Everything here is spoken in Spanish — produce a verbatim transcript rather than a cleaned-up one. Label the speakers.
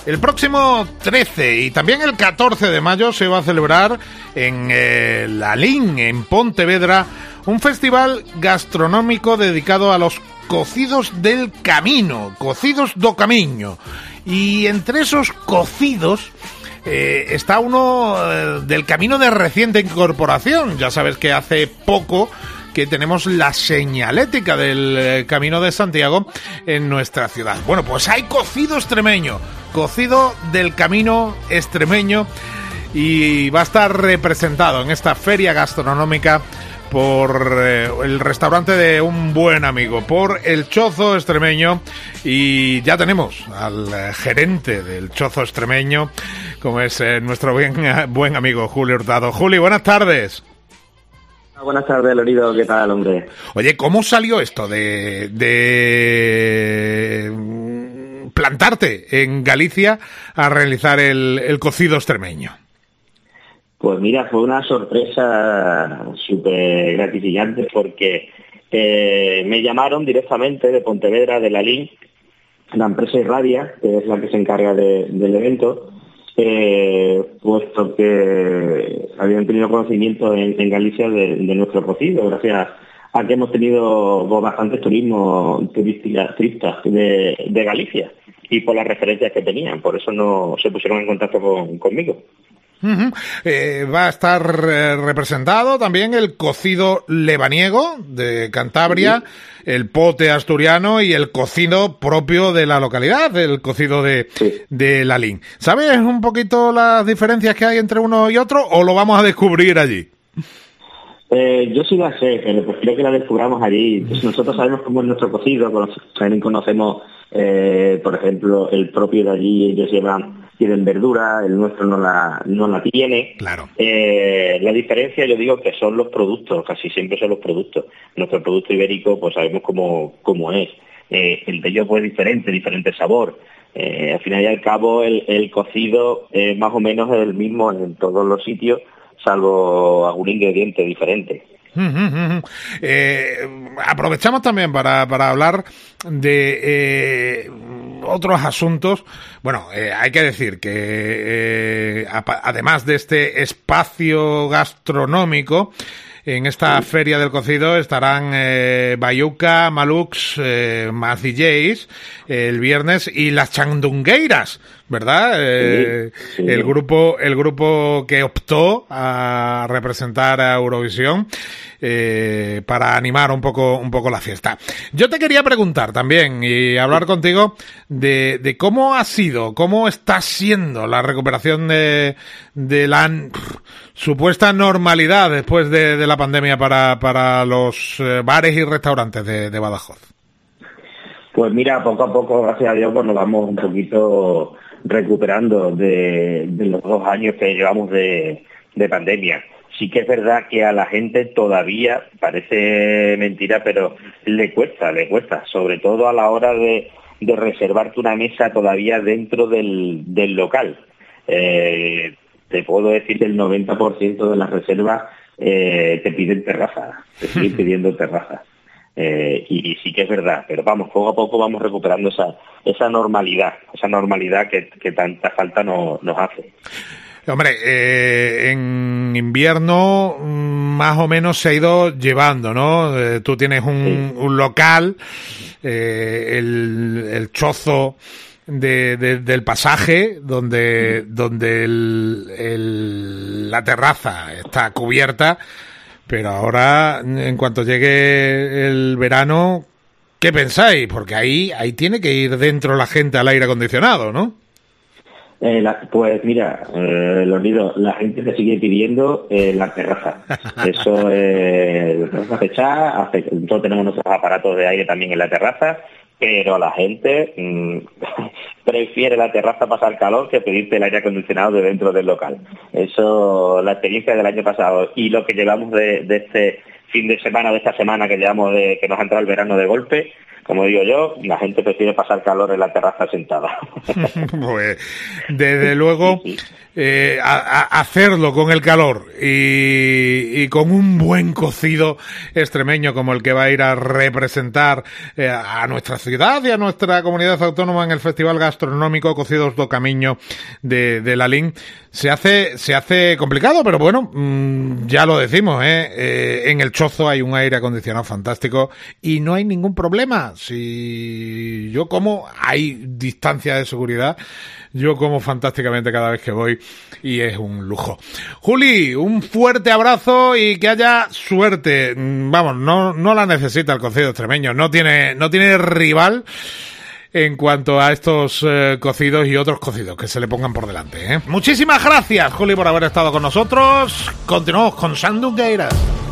Speaker 1: El próximo trece y también el catorce de mayo se va a celebrar en eh, Lalín, en Pontevedra, un festival gastronómico dedicado a los cocidos del camino, cocidos do camiño. Y entre esos cocidos eh, está uno eh, del camino de reciente incorporación. Ya sabes que hace poco que tenemos la señalética del eh, Camino de Santiago en nuestra ciudad. Bueno, pues hay cocido extremeño, cocido del Camino extremeño, y va a estar representado en esta feria gastronómica por eh, el restaurante de un buen amigo, por el Chozo Extremeño, y ya tenemos al eh, gerente del Chozo Extremeño, como es eh, nuestro bien, buen amigo Julio Hurtado. Juli, buenas tardes.
Speaker 2: Buenas tardes, Lorido, ¿qué tal, hombre?
Speaker 1: Oye, ¿cómo salió esto de, de plantarte en Galicia a realizar el, el cocido extremeño?
Speaker 2: Pues mira, fue una sorpresa súper gratificante porque eh, me llamaron directamente de Pontevedra, de Lalín, la empresa Irradia, que es la que se encarga de, del evento, eh, puesto que habían tenido conocimiento en, en Galicia de, de nuestro cocido, gracias a que hemos tenido pues, bastante turismo turista de, de Galicia y por las referencias que tenían, por eso no se pusieron en contacto con, conmigo.
Speaker 1: Uh-huh. Eh, va a estar eh, representado también el cocido lebaniego de Cantabria, sí, el pote asturiano y el cocido propio de la localidad, el cocido de, sí, de Lalín. ¿Sabes un poquito las diferencias que hay entre uno y otro o lo vamos a descubrir allí?
Speaker 2: Eh, yo sí la sé, pero prefiero que la descubramos allí. Pues nosotros sabemos cómo es nuestro cocido, también conocemos, eh, por ejemplo, el propio de allí, ellos llevan tienen verdura, el nuestro no la no la tiene.
Speaker 1: Claro.
Speaker 2: Eh, la diferencia, yo digo que son los productos, casi siempre son los productos. Nuestro producto ibérico, pues sabemos cómo, cómo es. Eh, el de ellos pues diferente, diferente sabor. Eh, al final y al cabo, el, el cocido eh, más o menos es el mismo en todos los sitios, salvo algún ingrediente diferente.
Speaker 1: Eh, aprovechamos también para, para hablar de eh, otros asuntos. Bueno, eh, hay que decir que eh, además de este espacio gastronómico, en esta sí, feria del cocido estarán eh, Bayuca, Malux, eh, más D Js eh, el viernes, y las Chandungueiras, ¿verdad? Eh, sí, sí. El grupo, el grupo que optó a representar a Eurovisión eh, para animar un poco, un poco la fiesta. Yo te quería preguntar también y hablar contigo de, de cómo ha sido, cómo está siendo la recuperación de, de la pff, supuesta normalidad después de, de la pandemia para, para los eh, bares y restaurantes de, de Badajoz.
Speaker 2: Pues mira, poco a poco, gracias a Dios, pues nos vamos un poquito recuperando de, de los dos años que llevamos de, de pandemia. Sí que es verdad que a la gente todavía, parece mentira, pero le cuesta, le cuesta, sobre todo a la hora de, de reservarte una mesa todavía dentro del, del local. Eh, te puedo decir que el noventa por ciento de las reservas eh, te piden terraza, te siguen pidiendo terraza. Eh, y, y sí que es verdad, pero vamos, poco a poco vamos recuperando esa esa normalidad, esa normalidad que, que tanta falta no, nos hace.
Speaker 1: Hombre, eh, en invierno más o menos se ha ido llevando, ¿no? Eh, tú tienes un, sí, un local, eh, el, el Chozo de, de, del Pasaje, donde, sí, donde el, el, la terraza está cubierta. Pero ahora, en cuanto llegue el verano, ¿qué pensáis? Porque ahí ahí tiene que ir dentro la gente al aire acondicionado, ¿no?
Speaker 2: Eh, la, pues mira, eh, Lorido, la gente te sigue pidiendo eh, la terraza. Eso, eh, la terraza fechada, nosotros tenemos nuestros aparatos de aire también en la terraza, pero la gente mmm, prefiere la terraza pasar calor que pedirte el aire acondicionado de dentro del local. Eso, la experiencia del año pasado y lo que llevamos de, de este fin de semana, de esta semana que llevamos de que nos ha entrado el verano de golpe, como digo yo, la gente prefiere pasar calor en la terraza sentada.
Speaker 1: Pues, desde luego,
Speaker 2: sí, sí.
Speaker 1: eh, a, a hacerlo con el calor y, y con un buen cocido extremeño como el que va a ir a representar eh, a nuestra ciudad y a nuestra comunidad autónoma en el Festival Gastronómico Cocidos do Camiño de, de Lalín, se hace se hace complicado, pero bueno, mmm, ya lo decimos, ¿eh? Eh, en el Chozo hay un aire acondicionado fantástico y no hay ningún problema. Si yo como, hay distancia de seguridad, yo como fantásticamente cada vez que voy y es un lujo. Juli, un fuerte abrazo y que haya suerte. Vamos, no no la necesita el cocido extremeño, no tiene no tiene rival en cuanto a estos eh, cocidos y otros cocidos que se le pongan por delante, ¿eh? Muchísimas gracias, Juli, por haber estado con nosotros. Continuamos con Sandungueiras.